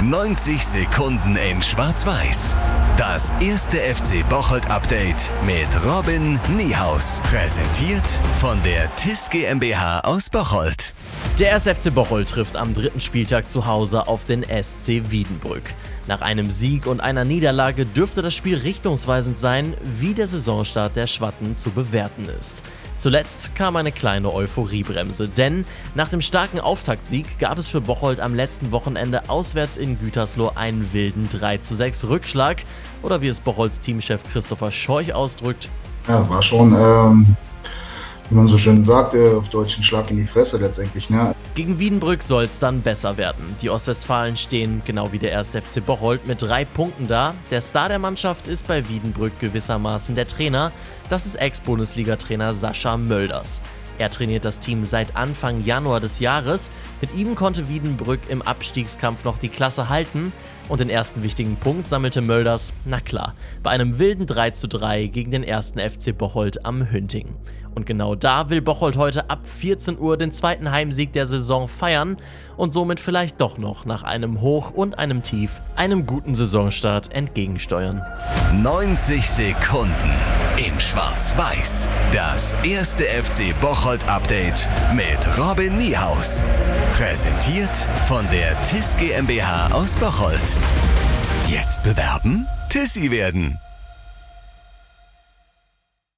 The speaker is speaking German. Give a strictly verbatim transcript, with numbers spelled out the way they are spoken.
neunzig Sekunden in Schwarz-Weiß. Das erste F C Bocholt-Update mit Robin Niehaus. Präsentiert von der T I S GmbH aus Bocholt. Der erste F C Bocholt trifft am dritten Spieltag zu Hause auf den S C Wiedenbrück. Nach einem Sieg und einer Niederlage dürfte das Spiel richtungsweisend sein, wie der Saisonstart der Schwatten zu bewerten ist. Zuletzt kam eine kleine Euphoriebremse, denn nach dem starken Auftaktsieg gab es für Bocholt am letzten Wochenende auswärts in Gütersloh einen wilden drei zu sechs Rückschlag, oder wie es Bocholts Teamchef Christopher Scheuch ausdrückt: Ja, war schon, ähm, wie man so schön sagt, äh, auf Deutsch ein Schlag in die Fresse letztendlich. Ne? Gegen Wiedenbrück soll es dann besser werden. Die Ostwestfalen stehen, genau wie der erste F C Bocholt, mit drei Punkten da. Der Star der Mannschaft ist bei Wiedenbrück gewissermaßen der Trainer. Das ist Ex-Bundesliga-Trainer Sascha Mölders. Er trainiert das Team seit Anfang Januar des Jahres. Mit ihm konnte Wiedenbrück im Abstiegskampf noch die Klasse halten. Und den ersten wichtigen Punkt sammelte Mölders, na klar, bei einem wilden drei zu drei gegen den ersten F C Bocholt am Hünting. Und genau da will Bocholt heute ab vierzehn Uhr den zweiten Heimsieg der Saison feiern und somit vielleicht doch noch nach einem Hoch und einem Tief einem guten Saisonstart entgegensteuern. neunzig Sekunden in Schwarz-Weiß. Das erste F C Bocholt-Update mit Robin Niehaus. Präsentiert von der T I S GmbH aus Bocholt. Jetzt bewerben? Tissi werden.